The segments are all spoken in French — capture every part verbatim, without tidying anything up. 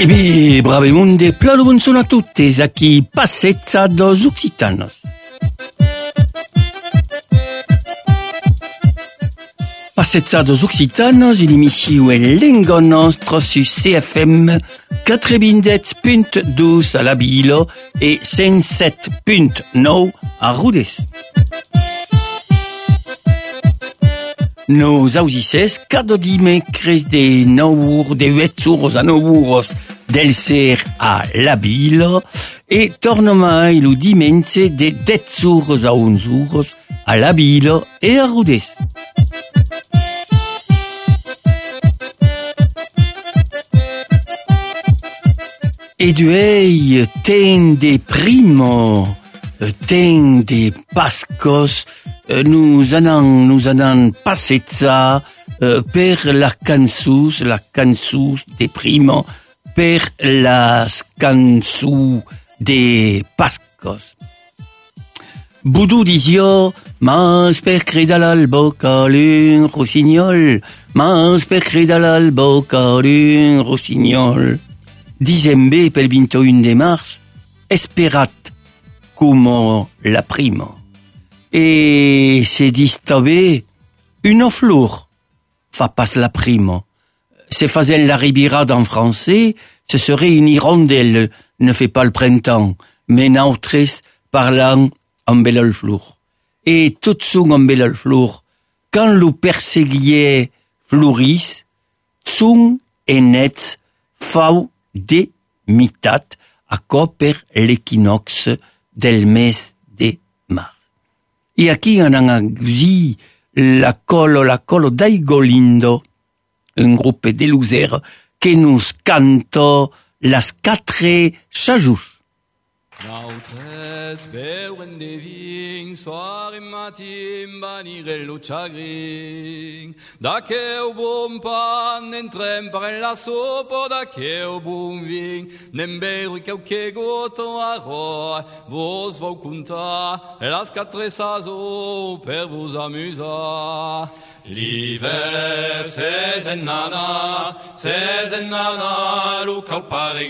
E beh, brave monde, plalo buongiorno a tutti, a chi passezza dos Occitanos. Passezza dos Occitanos, une émission en langue nostra sur C F M quatre-vingt-dix punt deux à la Bilo et cent sept punt neuf à Rodez. Nos audices, cada dimecres de nou de huit euros a nou euros del ser a la Bilo e torna mai lo dimense de dez euros a onze euros a la Bilo e a Rodez. E duei ten de primo, ten de pascos, nous anan, nous anan passezza uh, per la cansus, la cansus de primo, per las cansus de pascos. Boudou dizio, mas per crida l'albo cal un rossignol, mas per crida l'albo cal un rossignol. Dizembe pel vingt-et-un de mars, esperat como la primo. E se distobe, une fleur fa pas la primo. Se faisait la ribirade en français, ce serait une hirondelle, ne fait pas le printemps, mais nautres parlant en belle fleur. Et tout son en belle fleur, quand l'ou perseguier floris, tsung et net fau de mitat a per l'équinoxe del mes de mars. E aquí en anagzi la colo, la colo d'Aigolindo, un groupe de losers que nous canto las quatre chajous. Nautres beuen de vin, soare matin banirello chagrin. Da che o buon pan entrem per la sopa, da che o buon vin, nem beru che o che goto a roi, vos vau contar las quatre saisons per vos amuser. L'hiver c'est en nana, c'est en nana, lo cal pare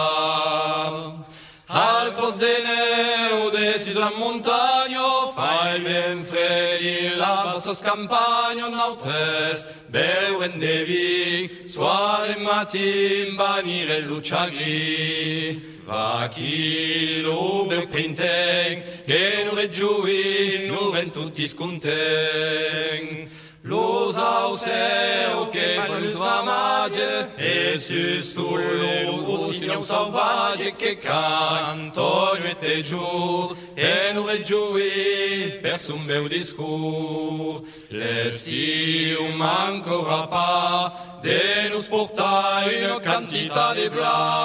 Greta. Altros de neu dessis la montagna, fai ben freddi la sos campagna, nautres beuen de vi, soare matin banire luciagri. Va chi lo beu pinteng, che nu reggiui, nu ven tutti sconteng. Los auseu che fan us ramage e sus tu lo signor sauvage che canto nuit et jour e nous réjouir per son bel discours. L'estiu mancora pas de nous portar une quantità de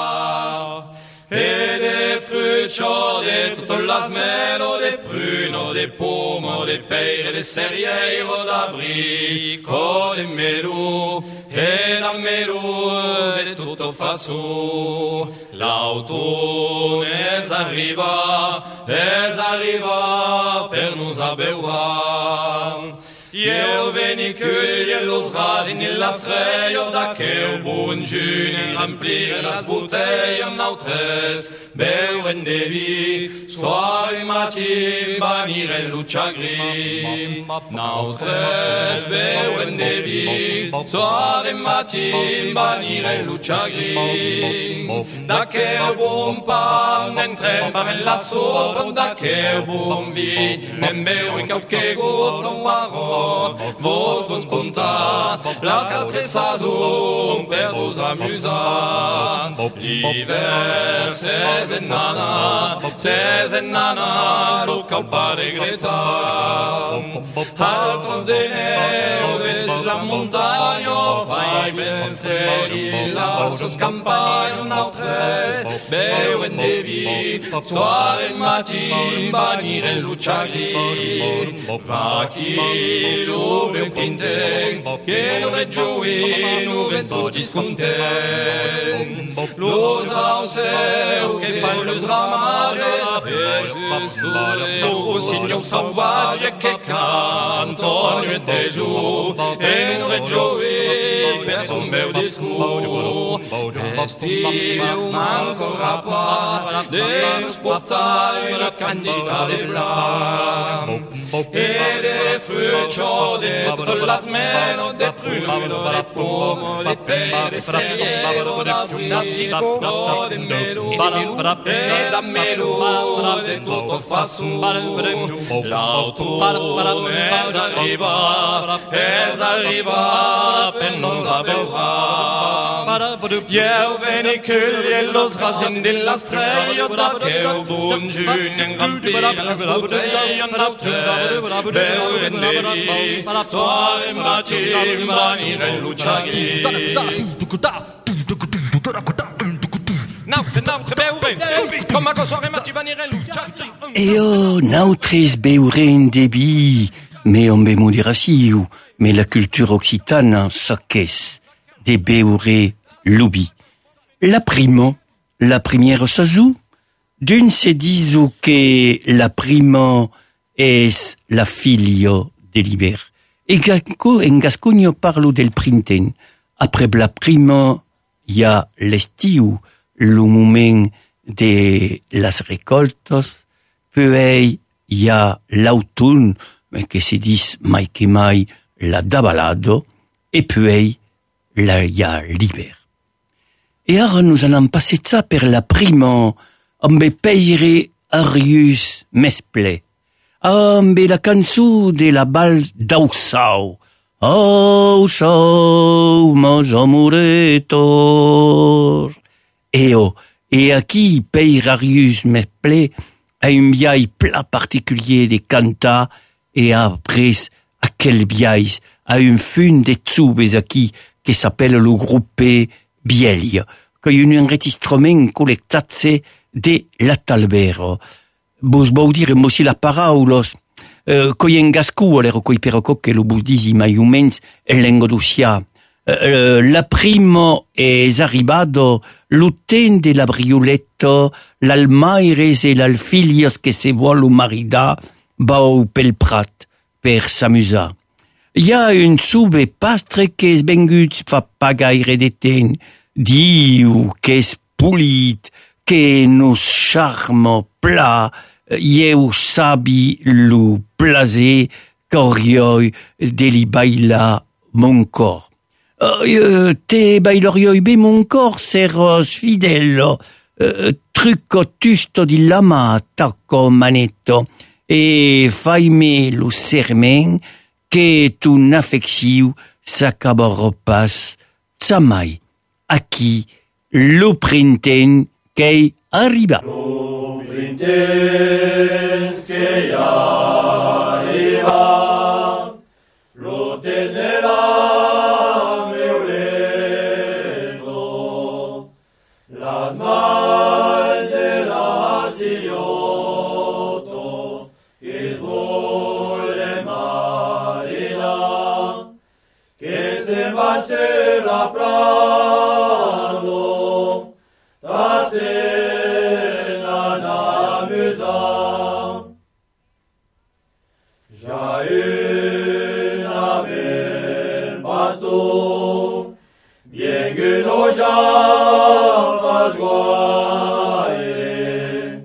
blas e de fruits de toutes las melo, de pruno, de pomo, de peire, de cerieiro, d'abrico, de melou, e da melou, de tutto façon. L'automne es arriva, es arriva per nous abeuar. Eu veni cueillir los rasin e las treio da che o bon giuni remplir las botelles nautres beuen de vi soare matin banir en luciagri nautres beuen de vi soare matin banir en luciagri da che o bon pan entrem pa en la sopa da che o bon vi nem beuen qualche gotto marron. Vos vos contar las quatre saisons per vos amusar. L'hiver c'est en nana, c'est en nana, lo cal pare Greta. Altros de neu des la montagna, fai ben freddi la sos campagna, nautres beuen de vi, soare matin banire en luciagri. Va chi lo beu pinteng, che non reggiui, nu ven tutti sconteng. Los auseu che fan los ramage, e sus tu lo signor sauvage che canto nuit et jour, et nous réjouis per son meu discours. Estiu ancora pas de nous portar una cantità de blanc, et des fruits chauds de toutes las menos, des prunes, des pommes, des pères, des cerières, d'abricots, des melons, et d'amelons, de toutes façons. L'automne es arriba, es arriba, per nos abeurrar. Eu veni colher los racins de l'estrella, que el bon juny engampir les botelles en l'autel. Beuen de vi, soir et matin, venir en l'utxagui. Nautre, nautre, beuren, com a soir et matin, venir en l'utxagui. Eo, nautres beuren debi, me on be moderaciu, mais la culture occitane s'aquès de beure lubi. La primo, la première sazou, d'une se diso que la primo es la filio de l'hiver. E en Gascogno parlo del printemps. Après la primo, hi ha l'estiu, le moment de las recoltos, puis hi ha l'automne, que se dis mai que mai la dabalado, et puis là hi ha l'hiver. Et ara nous allons passer ça per la primo, amb peire arius mesple, amb la cançó de la bal d'Ausau. Ausau, mos amoretos. Et oh, et aquí peire arius mesple a un biais plat particulier de canta, et après à quel biais a un fun de tsubes aquí qui s'appelle le groupe Bielia, que y a un enregistrement collectatse de la Talbero. Vos vau dire aussi la paraulos, uh, coi en gascou, alero coi perocò che lo vos disi mai o mens en lengo d'Usia. Uh, la primo es arribado l'uten de la brioletto, l'almaires e l'alfilios que se vuol marida, bau pel prat, per s'amusar. Hi ha un sube pastre que es vengut fa pa gaire de temps, diu que es polit, que nos charme pla, eu sabi lo plaser qu'orioi de li baila mon cor. Uh, te bailorioi be mon cor seros fidello, uh, trucco tusto di lama tacco manetto, e faime lo sermen que ton affectiu s'acabarà pas tsamai. Aquí, lo printemps qu'ei arriba. Lo printemps qu'ei arriba, lo temps de la meuleto, las mans de las illotos, que es volen maridar, que se va ser la prado, ta cena n'amusant. Ja una bel baston, bien que nos jambes guaire,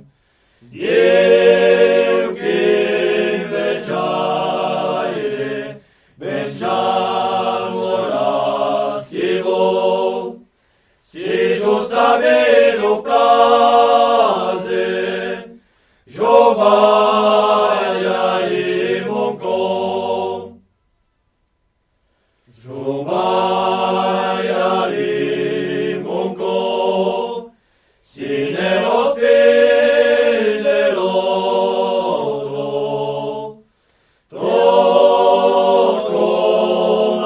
Dieu que vechaire, vechamoras que vos, si yo savais lo placer, yo bailaría mon corps, yo bailaría mon corps, sin los pies del otro, todo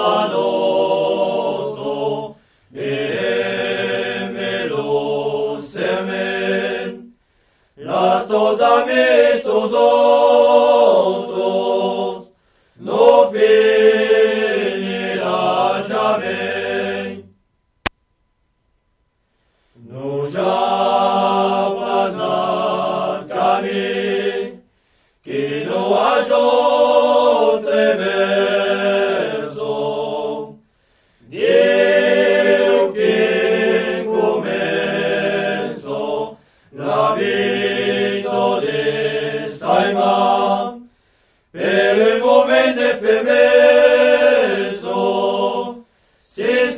manoto, démelo semen, las dos amis, dos otros, no finirá ya.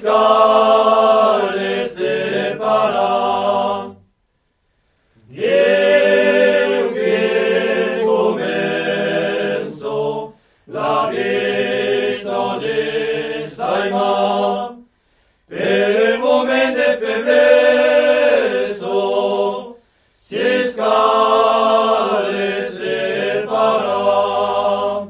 scale separa. Dio che comenzo la vita de Saima, per il momento de febreso, si scale separa.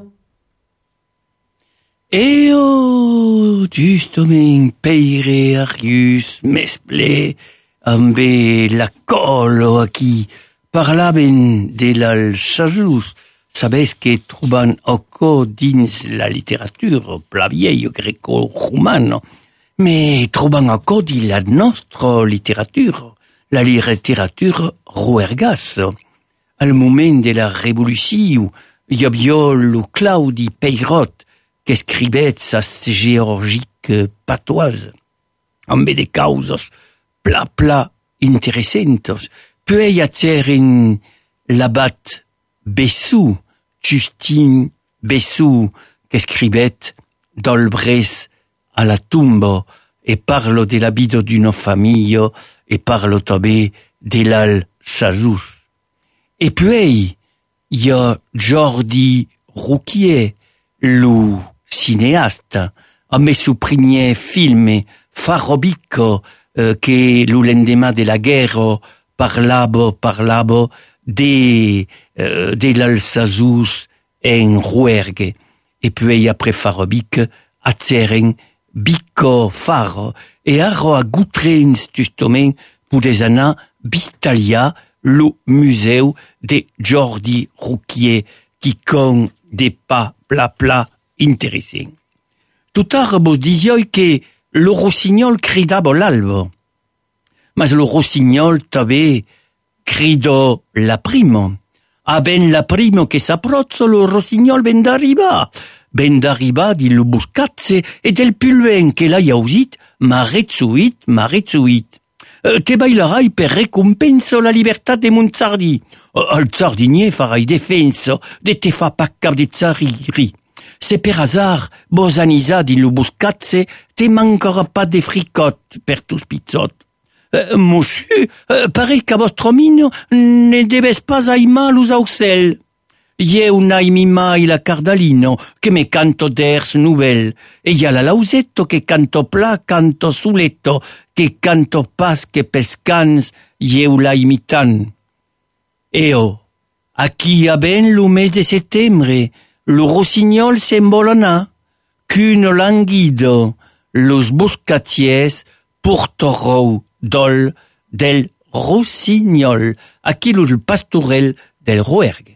Eo giustament peire Arius mesple ambe la colo a qui parlaven de l'Alsasus. Sabes que troban oco dins la literatura pla vieio greco-romano, mais troban oco di la nostra literatura, la literatura ruergas. Al moment de la revolució hi havia lo Claudi Peirot que escribet sas georgiques patoises, amb de causes pla pla interessantes. Puei aceren l'abat Bessou, Justin Bessou, que escribet d'Olbres a la tumba e parlo de la vida d'una famiglia e parlo també de l'Alsasus. E puei hi ha Jordi Rouquier, lo cineasta, amb su primer film Farobico, eh, que lo lendemain de la guerra parlava, parlava de, uh, de l'Alsasus en Rouergue. Et puis après Farobic, atzeren Bico Faro, et ara a Goutrens justement pour des années Bistalia, le musée de Jordi Rouquier, qui con des pas pla pla intéressants. Tout à l'heure, vous disiez que le rossignol cridava l'alba. Mais le rossignol t'avait crido la prima. A ben la prima che s'approccia, lo rossignol ben d'arriba. Ben d'arriba di lo buscatze e del pulven che l'ha usit, ma rezzuit, ma rezzuit. Uh, te bailarai per recompensa la libertà de mon zardi. Uh, al zardinier farai defensa de te fa pa cap de zariri. Se per hasard vos anisa di lo buscatze, te mancara pas de fricot per tus pizzot. Uh, monsieur, uh, pare qu'à vostre mine ne debes pas aimar los auxels. Ie un aimi mai la cardalino, che me canto ders nouvel, e ia la lausetto che canto pla, canto suletto, che canto pas che pels cans, ieu la imitan. Eo, a qui a ben lo mes de settembre, lo rossignol s'embolona, qu'une languido, los buscatiers portorou dol del rossignol, a qui lo pastorel del Rouergue.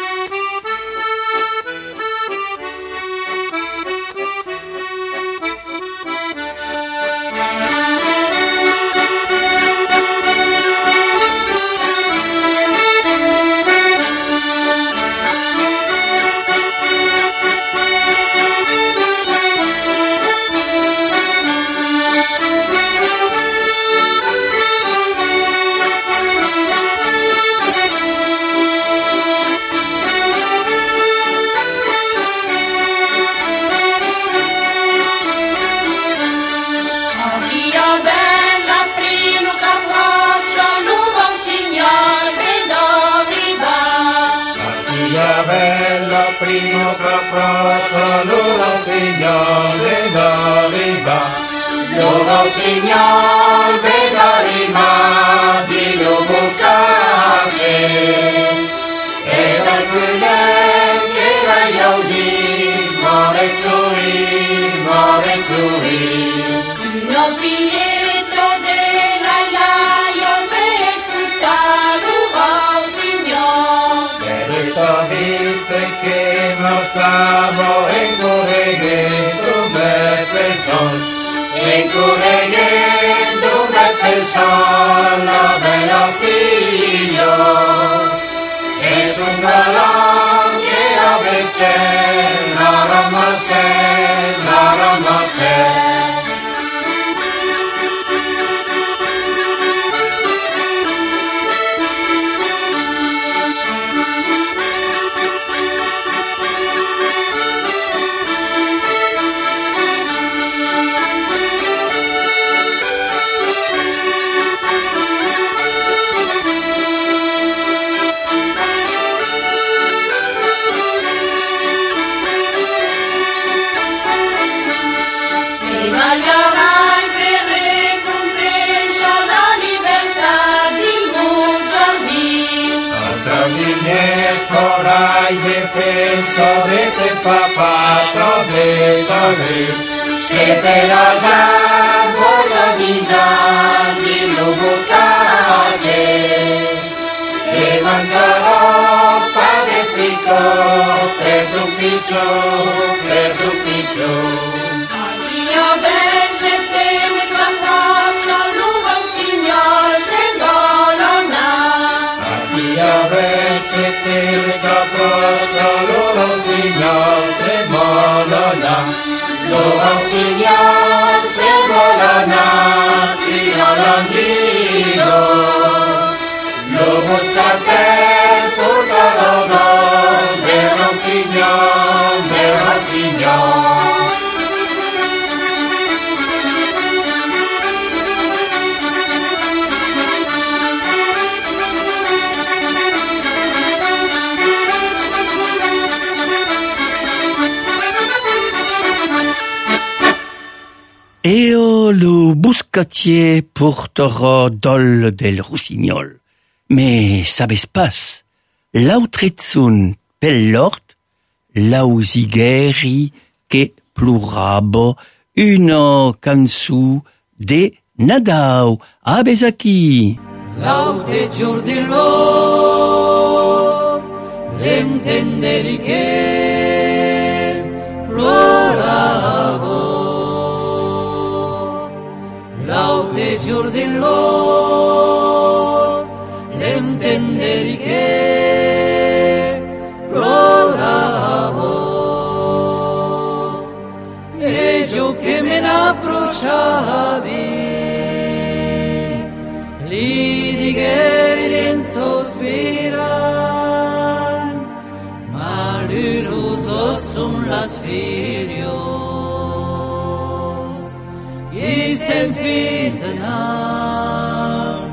Primo caprata, l'ora figliole d'arriva, l'ora signor d'arriva, di lo bucase, e dal pulven che la iausi, more zuri, more zuri. Lo figlietto della laio vestita, l'uva signor, per il tabiste che Mozzavo en corregendo me person, en corregendo me person, la bella figlio, es un galán que la veche, la ramase, la ramase. penso de te papa trove trove siete la cosa disagi lo bucace e mancherò padre frico per tu pizzo per tu pizzo Io ben se te mi cantaccia l'uva un signor se bolona Io ben se te mi cantaccia l'uva un signor se bolona l'uva un signor se bolona fino all'anghino lo busca te tutto l'uva per un signor per un signor Eo lo buscatier porterò dol del rossignol. Mais sabes pas, l'autrezun pellort, lausigeri che plurabo una canzu de Nadau. Abes aquí. Laute giordillo, l'intenderi che ploravo. Laute giordillo, l'intenderi che ploravo. E giù che me ne approcciavi, li digheri in sospiran, ma l'uso son las filios, qui s'enfisen as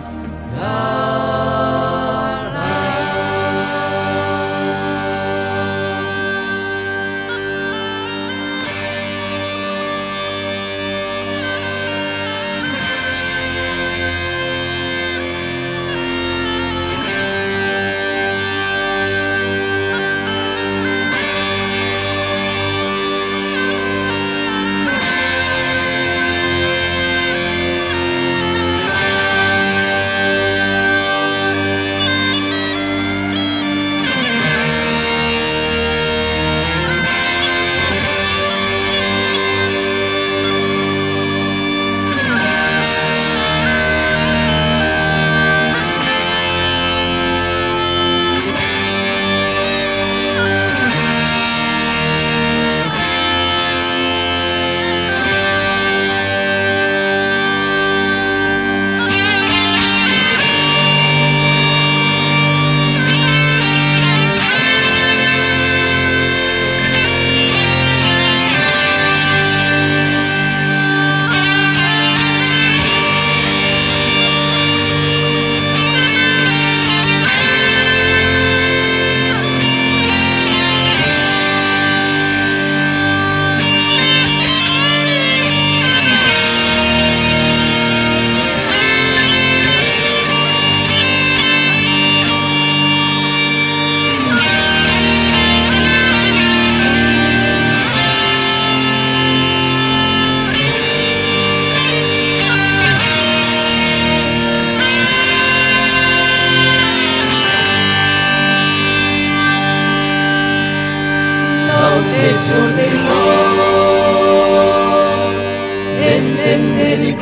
intenderi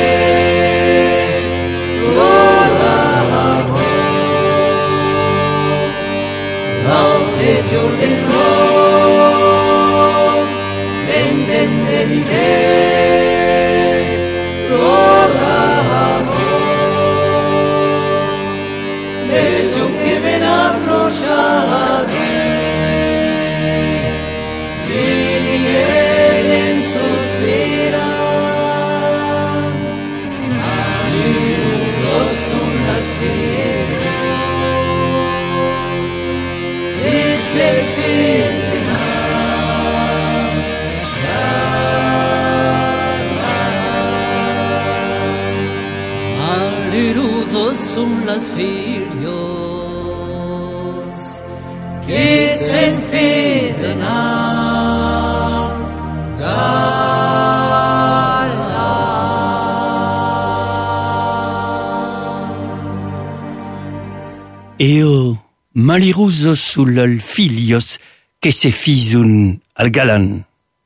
che ploravo. Laude giordino, intenderi che ploravo. E ciò che me ne approcciavi, son las filios que se enferman menas Eo maliroso sul filios que se fisun al galan.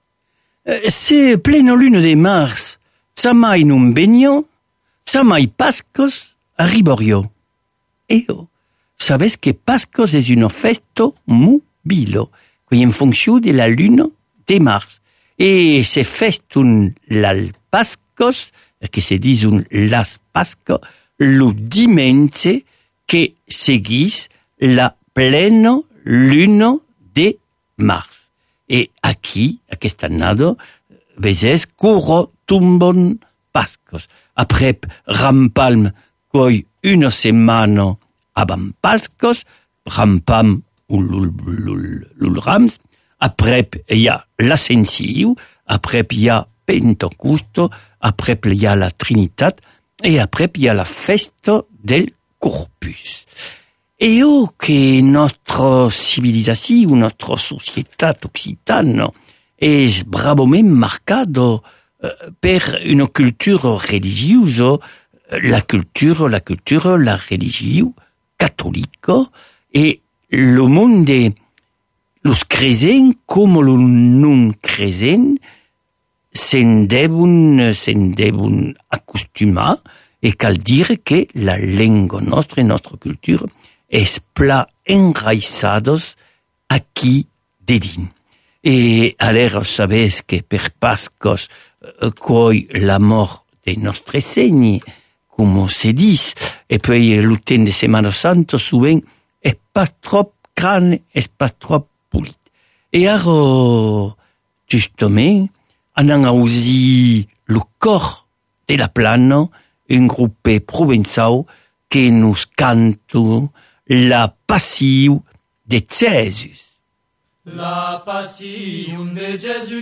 Se pleno lune de mars, samai num begno, samai pascos a riborio. Eo, sabes que pascos es un festo mobilo, qui en fonction de la lune de mars. E se festun l'al pascos, que se disun las pascos, lo dimense que seguis la pleno lune de mars. E aquí, aquest annado, vezes curro tumbon pascos. Aprep rampalm coi una setmana abans pascos, rampam ul l'ul rams, aprep hi ha l'ascensiu, aprep hi ha Pentecosto, aprep hi ha la Trinitat, e aprep hi ha la festa del Corpus. Eo que nostra civilizació, nostra societat occitana és bravament marcado per una cultura religiosa, la cultura, la cultura, la religió cattolica, e lo monde, los crescents com los non crescents, se'n devon, se'n devon acostumar, e cal dire que la lengua nostra e nostra cultura es pla enraizados aquí de din. E alero sabes que per Pascos coi la mort de nostre segni, como se dis, e poi l'uten de Semana Santa souvent es pas trop gran, es pas trop polit. E aro, justament, anan a usi lo cor de la plana, un groupe provençal que nous canto la passion de Jésus. La passion de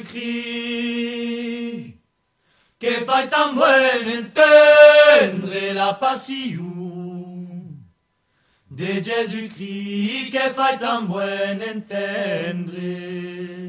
Jésus-Christ, que fait tan bon entendre la passion de Jésus-Christ, que fait tan bon entendre.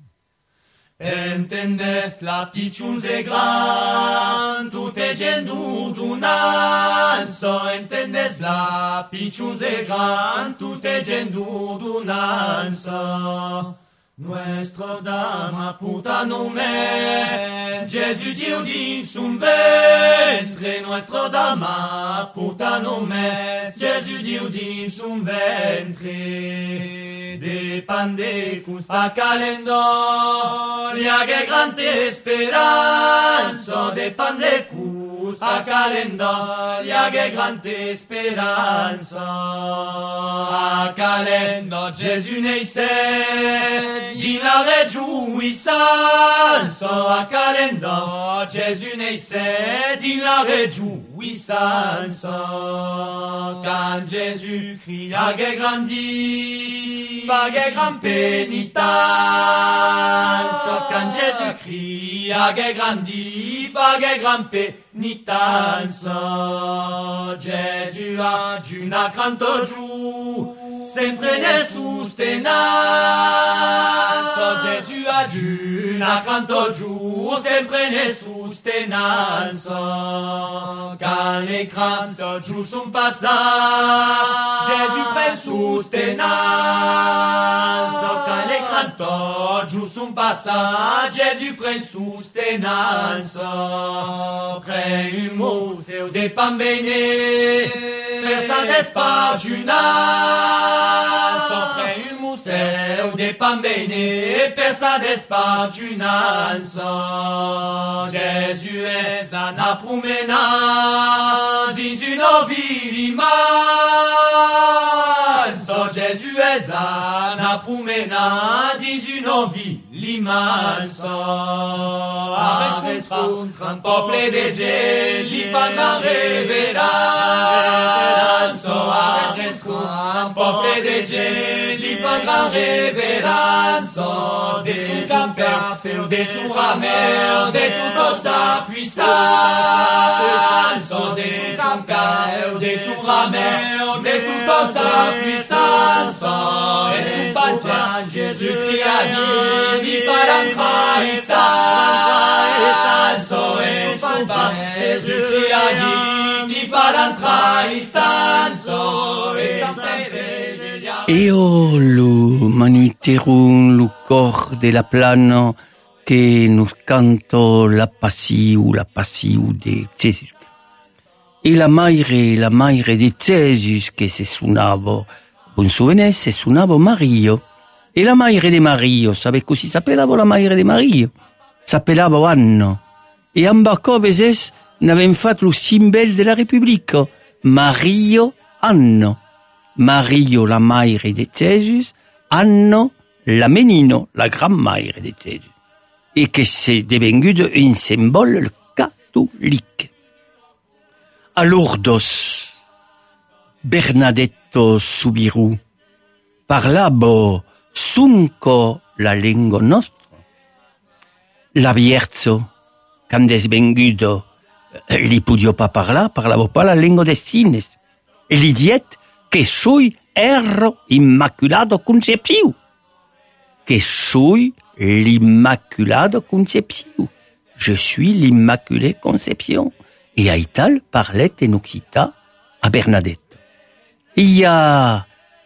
Entendes la piciuns e gran, tu te gendu dunanso. Entendes la piciuns e gran, tu te gendu dunanso. Nuestra Dama puta només, Jésus diu dins un ventre. Nuestra Dama puta només, Jésus diu dins un ventre. De pandecus a calendoria, que gran esperanza. De pandecus a calendoria, que gran esperanza. A calendo Jésus naissait, din la réjouissance. A calendo Jésus naissait, din la réjouissance. Quand Jésus-Christ a grandi, faghe gran pénitence. Quand Jésus-Christ a grandi, faghe gran pénitence. Jésus a giuna canto giù, sempre ne sustenanza. Jésus a giuna canto giù, sempre ne sustenanza. Quand les canto giù son passats, Jésus prend sustenanza. Quand les canto giù son passats, Jésus prend sustenanza. Prend un museu de pambene, per sa despagiunanza. Prend un museu de pambene, per sa despagiunanza. Jésus est un promenant dins une ville immense. Jésus est un promenant dins une ville immense. A rescontre un peuple de gent li fan la reverença. un poble de gent li fa gran reverança de son capeu, de son rameu, de tota sa puissance, de son capeu, de son rameu, de tota sa puissance, et son patron Jésus-Christ a dit, li faran traïssance, et son patron Jésus-Christ a dit, li faran traïssance, Eo lo manuterun lo cor de la plana que nos canto la passiu, la passiu de Jesus. E la maire, la maire de Jesus que se suonava, buon souvenir, se suonava Mario. E la maire de Mario, sabe così s'appellava la maire de Mario? S'appellava Anno. E ambacò veses n'avem fatto lo simbel de la Repubblica, Mario Anno. Mario, la maire de Jesus, Anno, la menino, la grand-mère de Jesus. Et que c'est devenu un symbole catholique. A Lourdes, Bernadetto Soubirous parlava sunco la lingua nostra. La Bierzo, quand es vengudo, li podia pas parlar, parlava pas la lingua des signes. E li diet que sui ero Immaculado Concepció. Que sui l'Immaculado Concepció. Je suis l'Immaculée Conception. Et Aital parlait en occitan a Bernadette. Il y a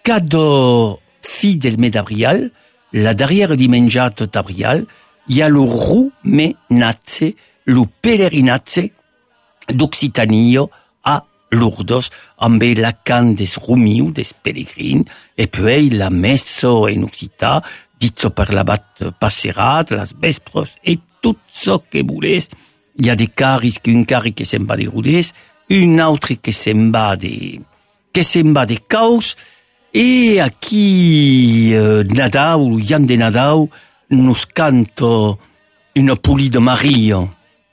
cada fi del mes d'abrial, la darrière dimengiata d'abrial, il y a le rumenatze, le pelerinatze d'Occitania a Lourdes, amb la can des rumiu, des pellegrini, e poi la messo en occitan, ditso per l'abat passerat, las vespres, e tot ce que voulez. Il y a des caris, un cari que se'n va de Rodés, un autre que se'n va de, que se'n va de Caus, et aquí, euh, Nadau, Jan de Nadau, nous canto une poulie de Maria.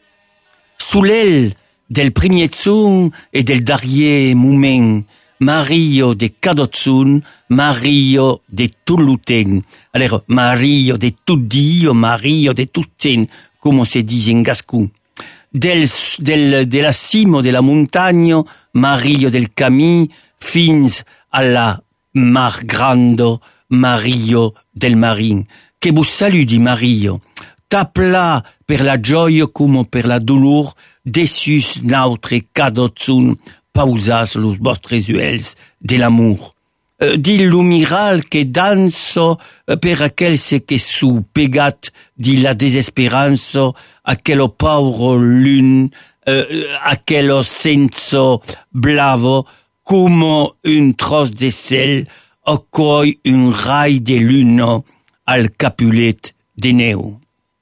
Sous l'aile del premier tsun et del darrier moment, Mario de Cadotsun, Mario de Toulouten. Alors, Mario de Tuddio, Mario de Tutten, comme on se dit en gascon. Del, del, de la cima de la montagna, Mario del Camí, fins a la mar grande, Mario del Marin. Que vous saludi, Mario. Tapla per la gioia come per la dolor, dessus notre cadotsun, pausas los vostres uels de l'amour. Uh, di l'umiral que danso uh, per aquel se que su pegat di la desesperanza, aquello pauro lune, uh, aquello senso blavo, come un tros de sel, accoi un rai de luna al capulet de neu.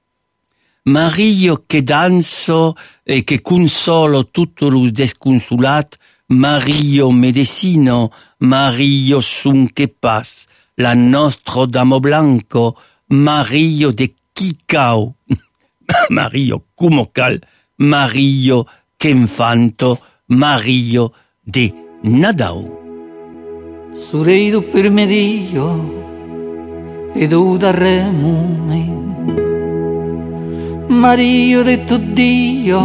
Mario che danso e che consolo tutto lo desconsolat, Mario medicino, Mario sun che pas, la nostro damo blanco, Mario de Kikau, Mario cumocal, Mario che infanto, Mario de Nadau. Sureido per medio ed o darre moment, Mario de tu Dio,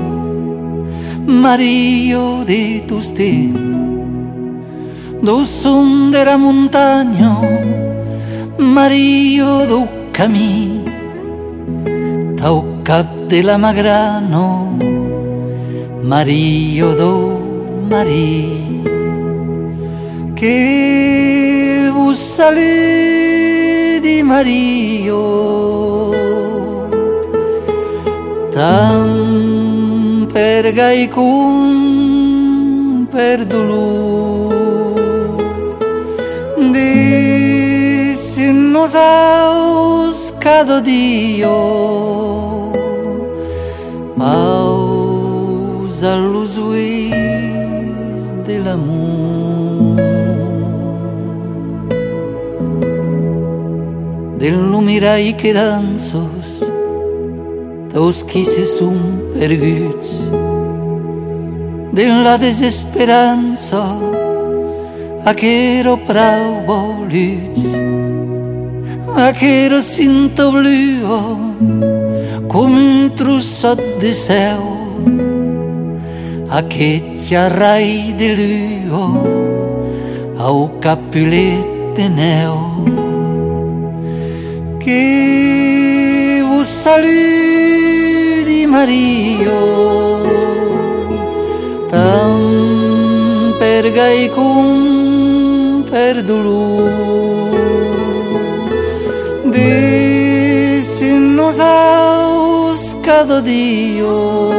Mario de tu ste, do son de la montagna, Mario do camí, tau cap de la magrano, Mario do Marí, que vos saludi Mario, tam per gai cum per dolor, disse nos aus cada dio, pausa los uis del amor, del no mirai que danzos, Taus qui se sunt perguts de la desesperança, aquero prau voluts, aquero cinto bluo, come un trossot de seu, aquella rai de luo, au capulet de neu, che vos saludi Mario, tam per gai cum per dolor, de sin nos aus cada dio,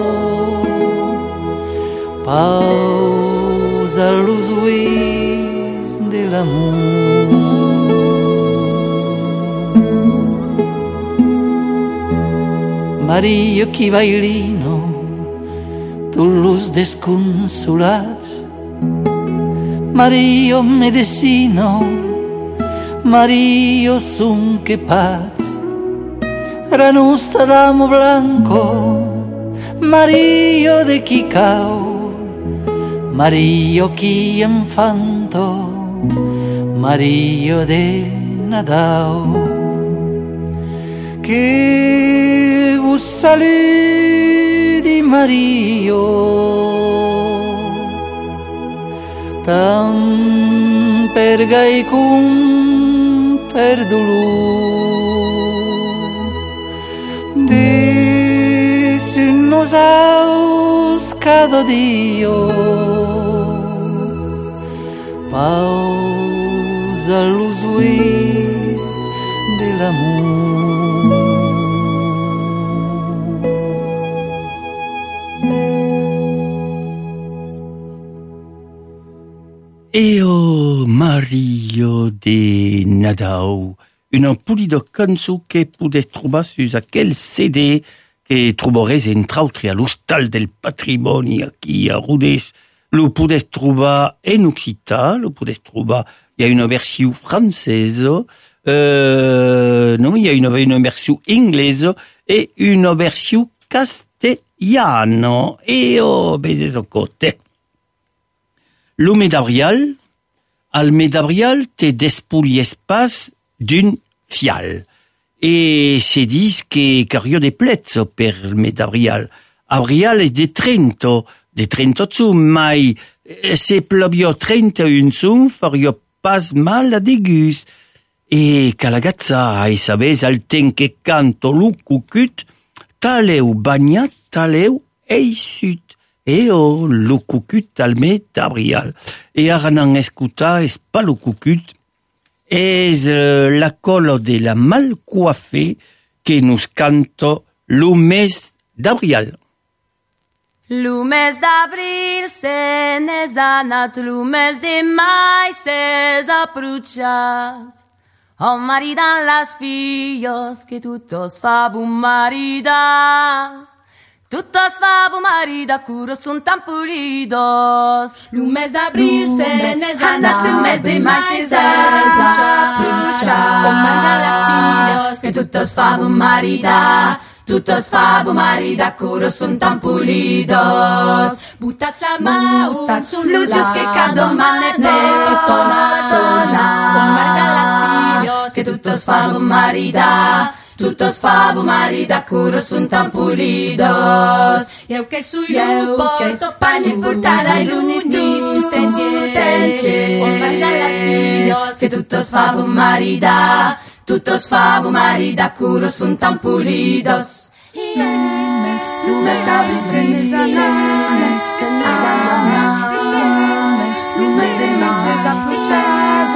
pausa los huis del amor. Mario chi bailino, tu los desconsolats, Mario medecino, Mario sun che paz, ranusta damo blanco, Mario de Kikau, Mario chi infanto, Mario de Nadao, che vos saludi Mario, tam per gai cum per dolor, de sin nos aus cada dio, pausa los huis del amor. Eo Mario de Nadao, una pulida cançó que podes trobar sus aquel C D que trobarez entre autres a l'Hostal del Patrimoni aquí a Rodez. Lo podes trobar en occità, lo podes trobar, il y a une version française, euh, non, il y a une, une version anglaise et une version castellano. Eo bezes o côté. Lo medabrial, al medabrial te despullies pas d'un fial. E se dis que cario de plezzo per il medabrial. Abrial es de Trento, de Trento zum, mai se plobio trenta un zum, fario pas mal a degus. E calagazza, e sabes al ten que canto lu cucut, taleu bagnat, taleu eisut. Eo lo cucut al medabrial. E aranan escuta es pas lo cucut, es uh, la colo de la mal coiffée que nous canto lo mes d'abrial. Lo mes d'abril se n'és anat, lo mes de mai s'és approachat. Oh, maridan las fillos que tutos fa bon marida. Tutos fa bon marida, curos sunt tan pulidos. Lo mes d'abril se n'és anat, lo mes de mai s'és approachat. Oh, maridan las fillos que tutos fa bon marida. Tutos fa bon marida, curos sunt tan pulidos. Buttați la mà, buttați sul lucius che cado mane potona, tona. Oh, maridan las fillos que tutos fa bon marida. Tutos fa bon marida, curos sunt tan pulidos. Eu que sui lupo, pani portada y lunis nis tentiente. Oh, maridan las fillos que tutos fa bon marida. Tutos fa bon marida, curos sunt tan pulidos. Lumes d'abril se n'és anat, se n'és anat. Lumes de mai s'és approachat,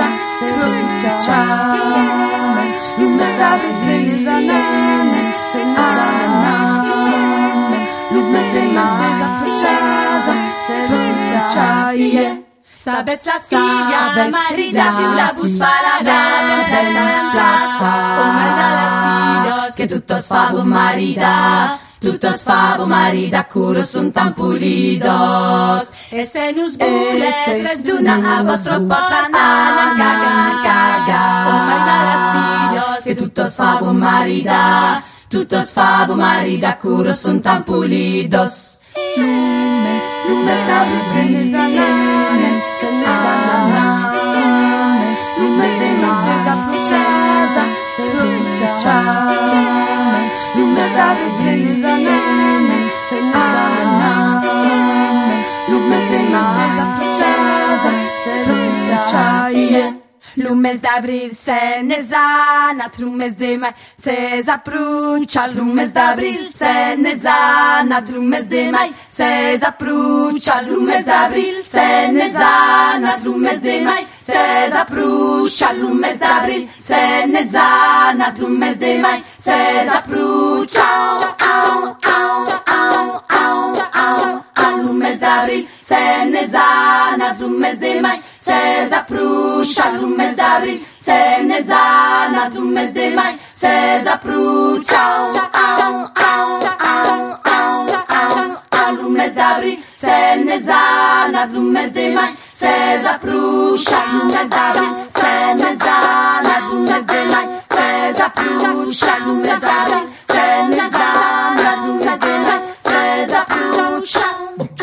lumes d'abril se n'és anat, se n'és anat. Lumes de mai s'és approachat, yeah. Sabeți la filia, Maria, viu la bus farada, des en plaza. O maridan las fillos, que tutos fa bon marida. Tutos fa bon marida, curos sunt tan pulidos. Ese nos bules, res d'una a vostro potran anan cagan, cagan. O maridan las fillos, que tutos fa bon marida. Tutos fa bon marida, curos sunt tan pulidos. lumes, lumes d'abril, senezanes, senezanas, lumes de maizeza pruceza, pruceza, lumes d'abril, senezanes, senezanas, lumes de maizeza pruceza, pruceza, yeah. Lumes d'abril se nezanat, lumes de mai se zaprucciat, lumes d'abril se nezanat, lumes de mai se zaprucciat, lumes d'abril se nezanat, lumes de mai se zaprucciat, lumes d'abril se nezanat, lumes de mai se zaprucciat, au au au au au au lumes d'abril se nezanat, lumes de mai se zaprucciat, lumes d'abril se nezanat, lumes de mai se zaprucciat, au au au au au au lumes d'abril se nezanat, lumes de mai se zaprucciat, lumes d'abril se nezanat, lumes de mai se zaprucciat, lumes d'abril se nezanat, lumes de mai se zaprucciat.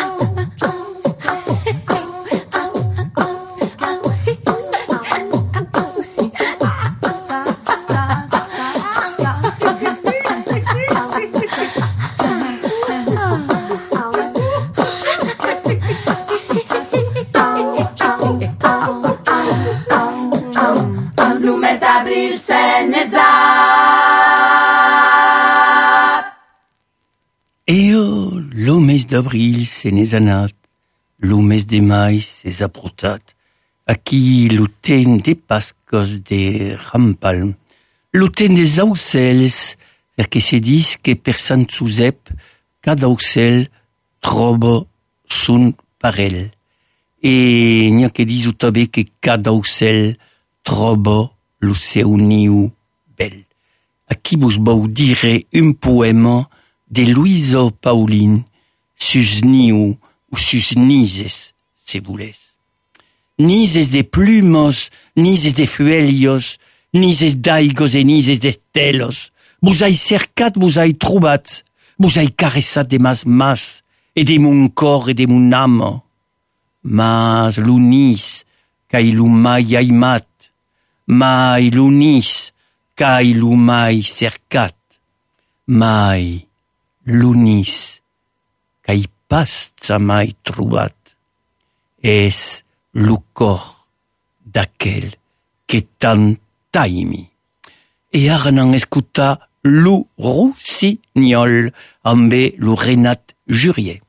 Eo, lumes d'abril se nezanat, lumes de mai se zaprutat, aquí luten de pascos de rampalm, luten des aucels, perché se dis que per Sant Josep cada aucel troba son parel. E n'hi ha que disu també que cada aucel troba lo seu niu bel. Aquí vos vau dire un poema de Luisa Paulin sus niu ou sus nises, se voulez. Nises de plumos, nises de fuelios, nises d'aigos e nises de telos. Vos ai cercat, vos ai trobat, vos ai caressat de mas mas, e de mon cor e de mon amo. Mas l'unis, cae lu mai aimat, mai l'unis, cae lu mai cercat, mai l'unis, cae pas mai trobat, es lo cor d'aquel que tant taimi. E ara n'an escuta lo Rossinyol amb lo Renat Jurier.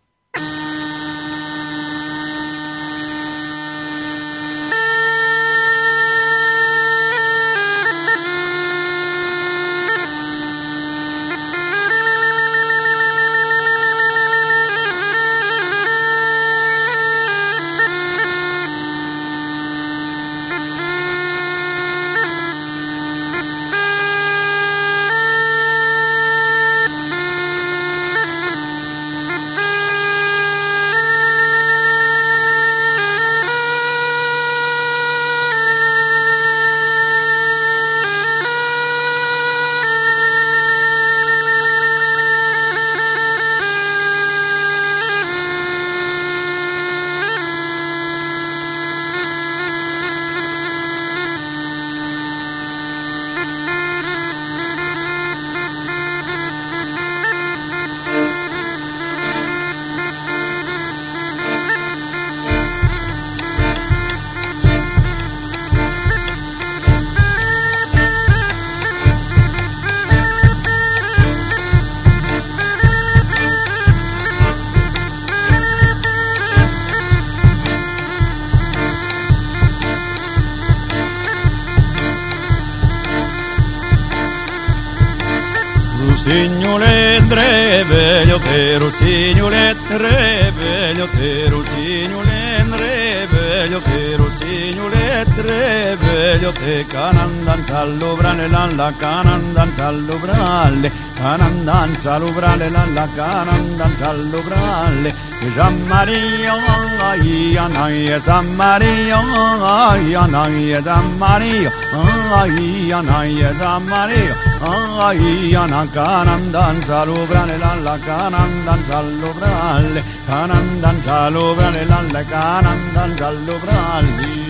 Signolet reveglio pero signolet reveglio pero signolet reveglio pero signolet reveglio te canandan callobrale la canandan callobrale canandan callobrale la canandan callobrale San Maria ai anai San Maria ai anai San Maria ai anai San Maria Ai anakanan danza lubrale lalla canan danza lubrale canan danza lubrale lalla canan danza lubrale.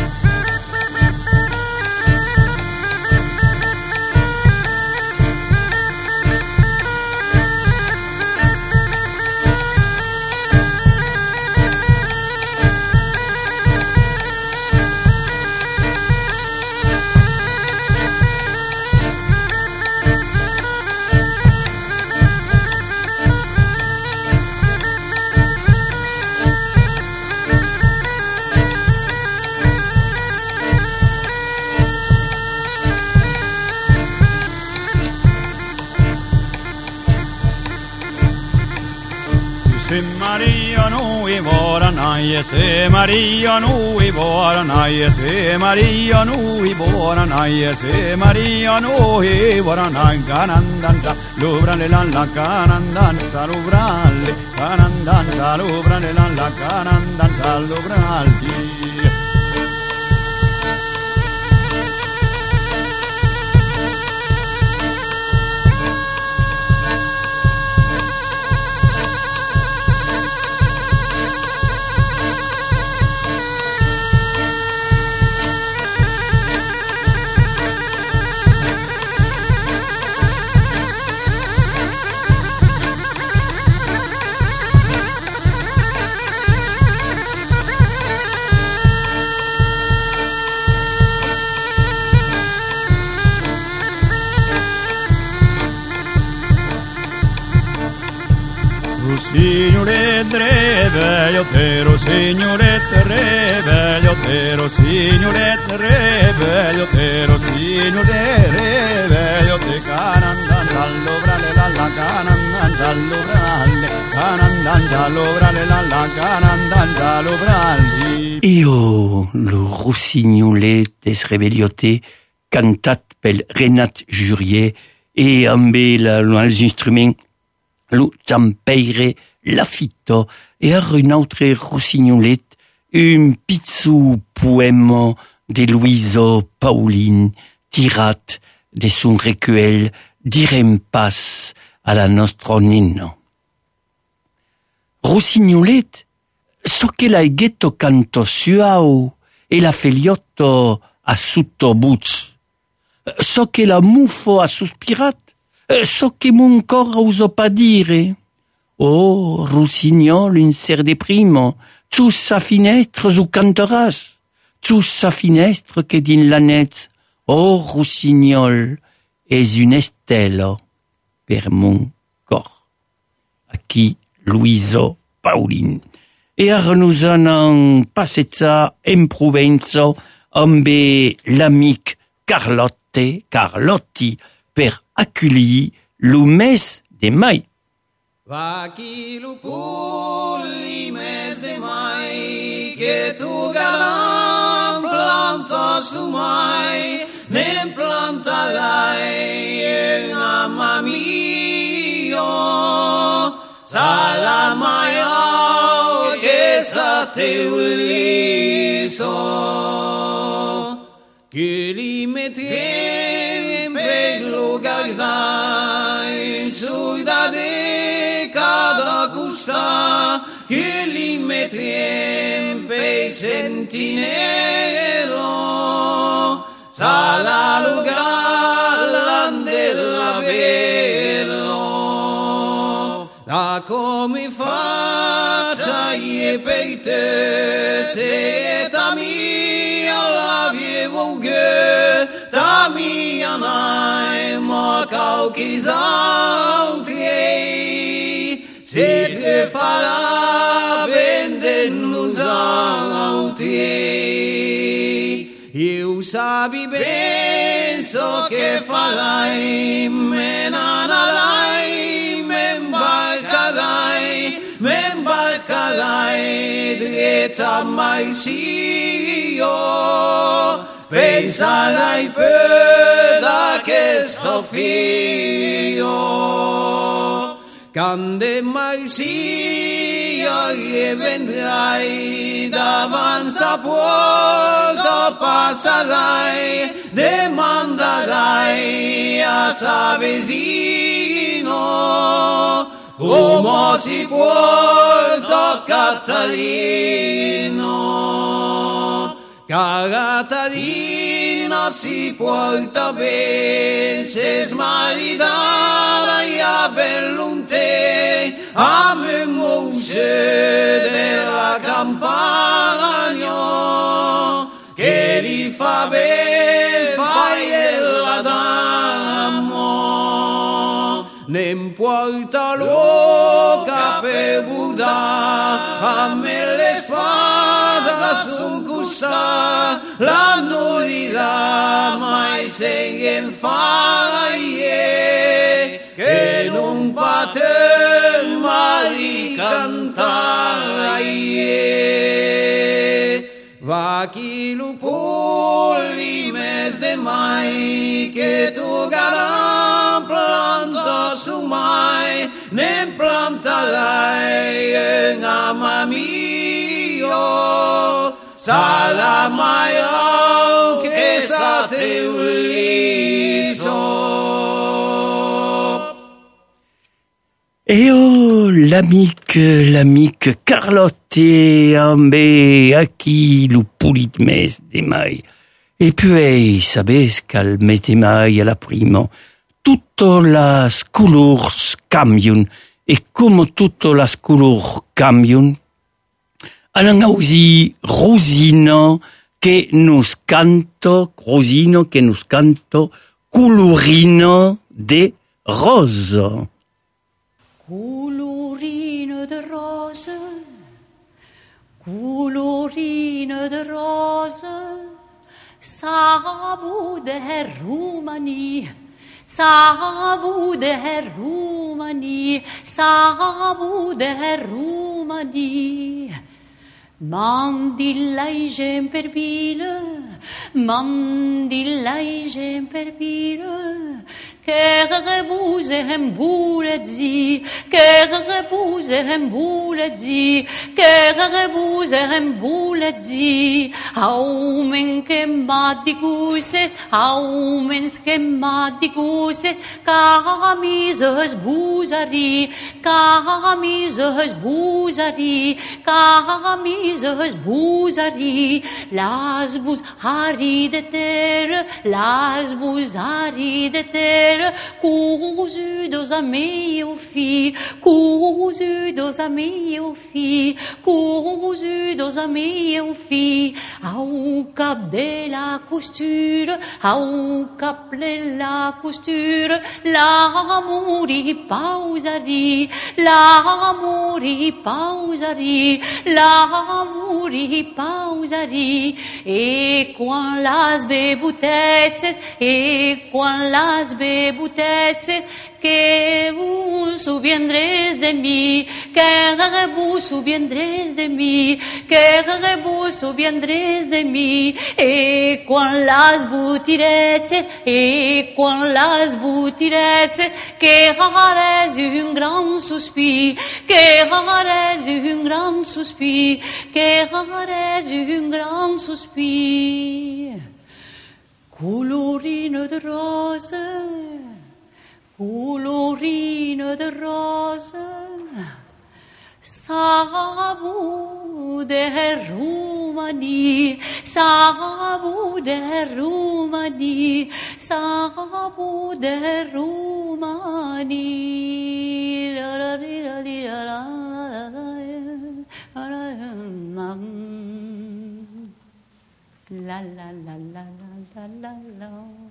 Se Maria noi vora nai, se Maria noi vora nai, se Maria noi vora nai, se Maria noi vora nai, canandanza, lubrale la canandanza, lubrale, canandanza, lubrale la canandanza, lubrale. Signorette reveglio tero, signorette reveglio tero, signorette reveglio tero, signorette reveglio te canandanza all'obrale la canandanza all'obrale canandanza all'obrale la canandanza all'obrale. Io lo rossignolet des rebellioté cantat pel Renat Jurier e ambe la, els instruments lo zampeire la fito e un autre rossignolet un pizzo poema de Luiso Paulin tirat de son recueil Direm pas a la nostra nino. Rossignolet so che la ghetto canto suao e la feliotto a sottobuc, so che la muffo a sospirat, so che mon cor oso pas dire. Oh, rossignol, un ser de primo, tu sa finestre zu canteras, tu sa finestre che din la net. Oh, rossignol, es une estella per mon cor. A qui Luiso Paulin. E ar nous anan passetza en Provenzo ambe l'amic Carlotte, Carlotti, per accueillir le mes de mai. Va chi lu pulli mes de mai, che tu galan planta su mai, ne planta lei en ama mio, salamaya che sa te uliso, che li metti per lo guardai, su da de cada custa, che li metti per sentinello, sala lo galan della bello, da come faccia e per te, se ta mia la vievo che, ta mia nai ma cauchis altri, se te farà vendennus altri. Io sabi ben so che farai, me nanarai, me imbarcarai, me imbarcarai dritta mai sì io, pensarai per da che sto figlio, cande mai sì io vendrai davanti a porta, passerai, demanderai a sa vicino come si porta Catarino. Catarina si porta bene, se smaritata e a bellunte, a me musse della campagna, che li fa bene fai della dama. Ne porta l'oca per Buddha, a me le spase son custa, la norità mai se in faie, che non pate mai cantaie. Va chi lo poli mes de mai, che tu garan planta su mai, ne plantarai in ama mio, sarà mai che sa te uliso. Et oh, l'amique, l'amique Carlotte ambe aquí lu pulit mes de mai. Et puis, sabes qu'al mes de mai alla primo, tutte las couleurs cambion, et comme tutte las couleurs cambion, alan ausi Rosino che nos canto, Rosino che nos canto, colorino de rose. Colorine de rose, colorine de rose, sabu de Roumanie, sabu de Roumanie, sabu de Roumanie. Mandillai j'aime per bile, mandillai j'aime per bile, che rebuse hem boulezzi, che rebuse hem boulezzi, che rebuse hem boulezzi, aumen che matti guset, aumen che matti guset, camises buzari, camises buzari, camises buzari, las buzari de terre, las buzari de terre, cousu dos amis aux filles, cousu dos amis aux filles, cousu dos amis aux filles, au cap de la costure, au cap de la costure, l'amour y pausari, l'amour y pausari, l'amour y pausari, et quand las beboutettes, et quand las beboutettes, que vous souviendrez de mí, que vous souviendrez de mí, que vous souviendrez de mí, et quand las boutirettes, et quand las boutirettes, que rares un grand soupir, que rares un grand soupir, que rares un grand soupir. Colorine de rose, colorine de rose, sabu de Roumanie, sabu de Roumanie, sabu de Roumanie. La la la la la la la.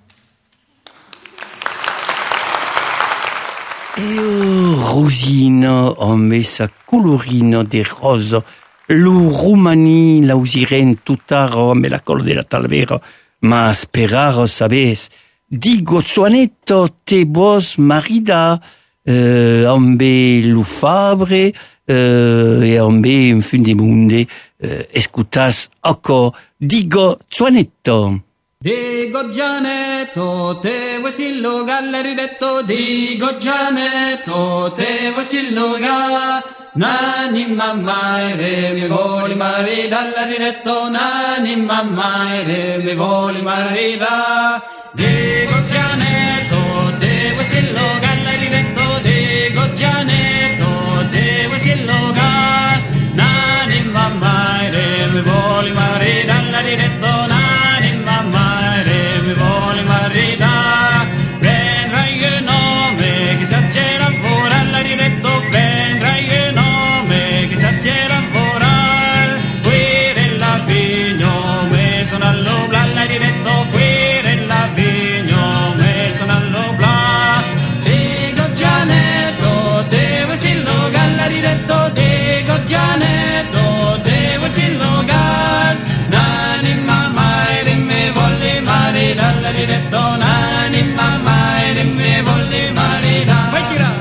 Et oh, Rosino, ome sa colorino de rose, lu Roumanie la usiren tutaro me la col de la talvera, ma speraro sabes, digo suanetto te bos marida, euh, ome lu fabre, euh, e ome in fin de munde, euh, escutas oko digo suanetto. Digo Gianetto, te vuoi sillo galleriretto, digo Gianetto, te vuoi sillo ga, nani mamma ere mi voli marida all'ariretto, nani mamma ere mi voli marida, digo Gianetto, te vuoi sillo galleriretto, digo Gianetto, te vuoi sillo ga, nani mamma ere mi voli marida all'ariretto, Gianetto, devo sillogar, nani mamma e me volle mare dalla diretto, nani mamma e me volle mare da. Vai tirare.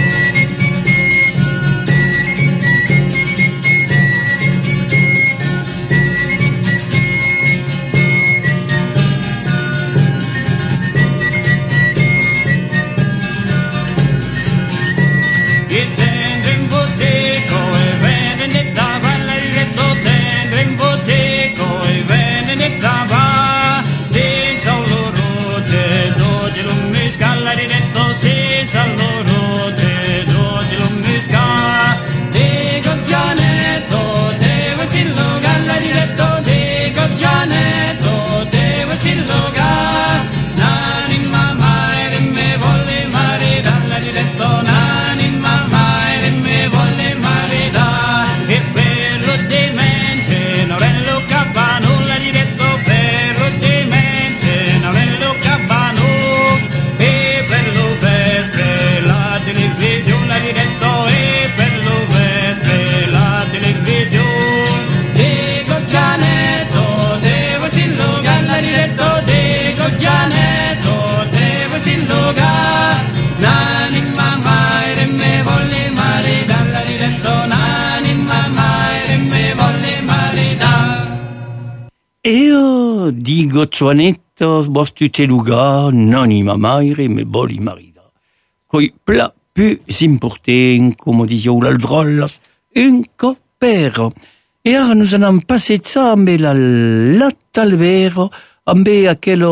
Io digo Gianetto, vostro teluga, nani mamaire me boli marida. Coi pla più important, come dicevo l'aldrollas, un copero. E ora nous anam passezza ambe la latta al vero, ambe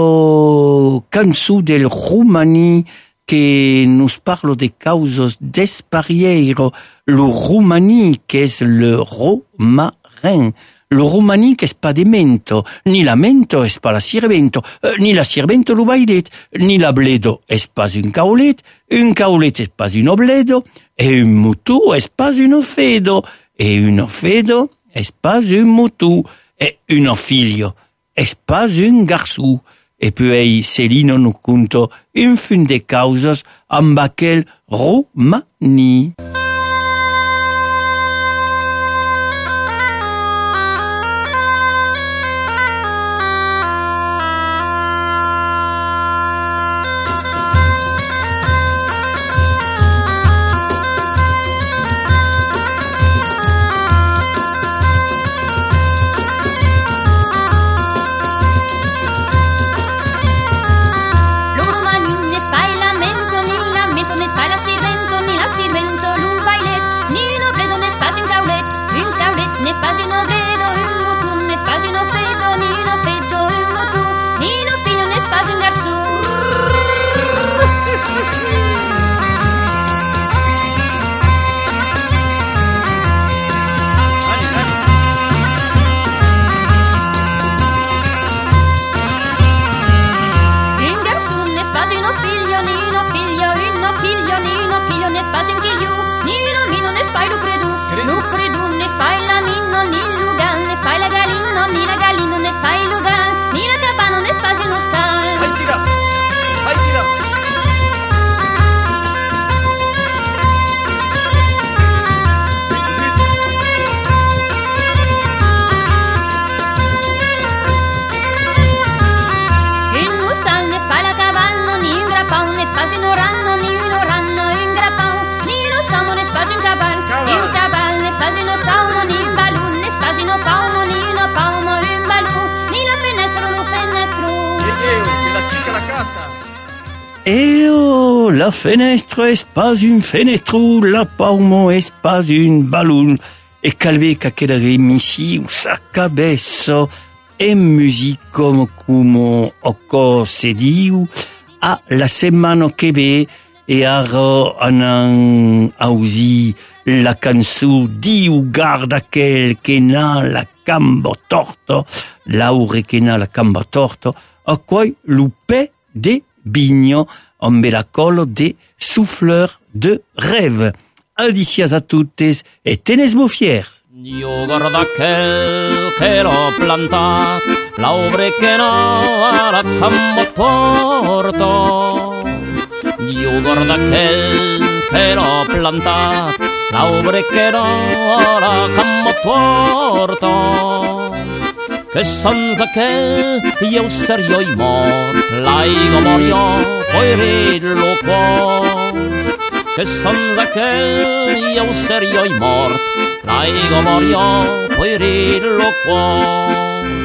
aquello canzu del Rumani che nous parlo de causos despariero, le Rumani che es le romarin. Le romanic es pas de mento, ni la mento es pas la sirvento, euh, ni la sirvento lo bailet, ni la bledo es pas un caulet, un caulet es pas un obledo, e un mutu es pas un ofedo, e un ofedo es pas un mutu, e un figlio es pas un garçon. E poi Celino nu conto un fun de causas amb aquel romani. Lo romani ne spai lamento, ni lamento ne spai la sirvento, ni la sirvento lu la fenêtre est pas une fenêtre, la paumo est pas une ballon. E calve qu'aquella remisi ou sa cabeça e musico como oko se diu a la setmana che ve e ara anan ausi la cançó Diu guarda quel che na la camba torta, laure che na la camba torta, a quai lupe de bigno amb la colo de souffleur de rêve. Adicias a tuttes e tenes mo fiers. Dio guarda quel che l'ho plantat, l'aubre che no la cammo torto. Dio guarda quel che l'ho plantat, l'aubre che no la cammo torto. Che senza che io serio i mort, l'aigo morio, poi rillo cuore. Che senza che io serio i mort, l'aigo morio, poi rillo cuore.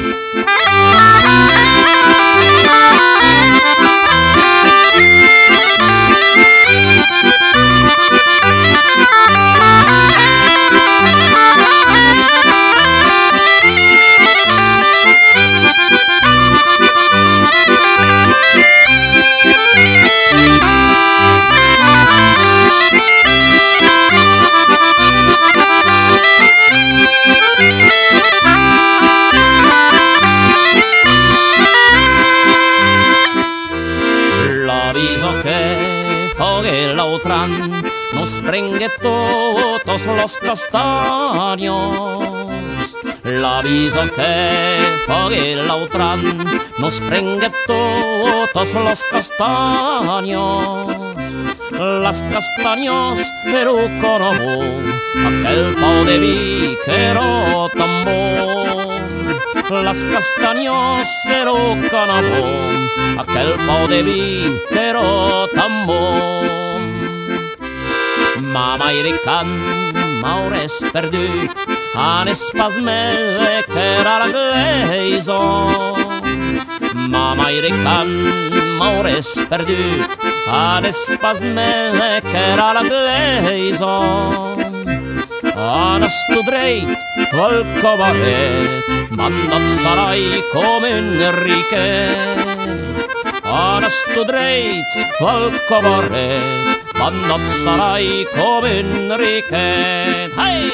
Nos prende todos los castaños. L'aviso que fogue l'Autran nos prende todos los castaños. Las castaños pero conovo aquel pau de vi que era tan bon. Las castaños pero conovo aquel pau de vi que era tan bon. Mama irican, maures perdut, an espasme que era la glaison. Mama irican, maures perdut, an espasme que era la glaison. An estudreit al cabaret, mandat sarai com Enriquet. An estudreit al cabaret, mandat sarai com Enriquet. Hey!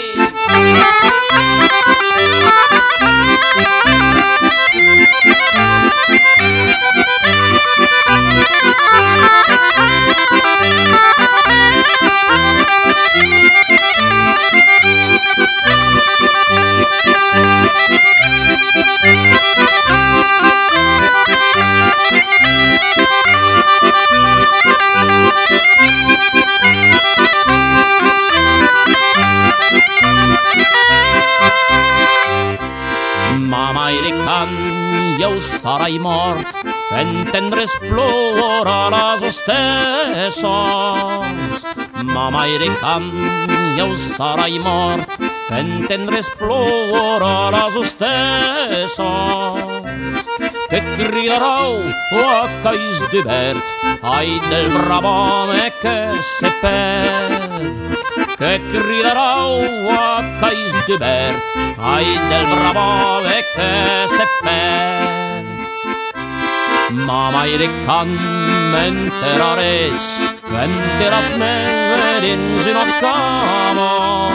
Mama irican, eu sarai mort, entendres plorar les hostesses. Mama irican, eu sarai mort, entendres plorar les hostesses. Que cridarau a cais d'hivert, ai del bravome que se perd. Que cridarau a cais d'hivert, ai del bravome que se perd. Mama irican, m'enterareis, enterats-me dins una cama.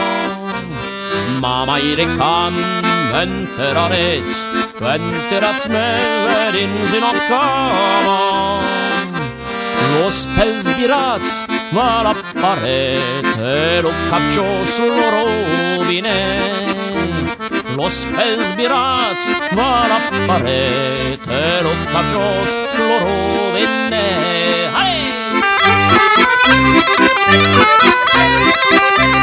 Mama irican, m'enterareis, enterats-me dins una cama. Los pèls virats a la paret e lo capcio sul robinet. Los pèls virats a la paret e lo capcio sul robinet. Hey!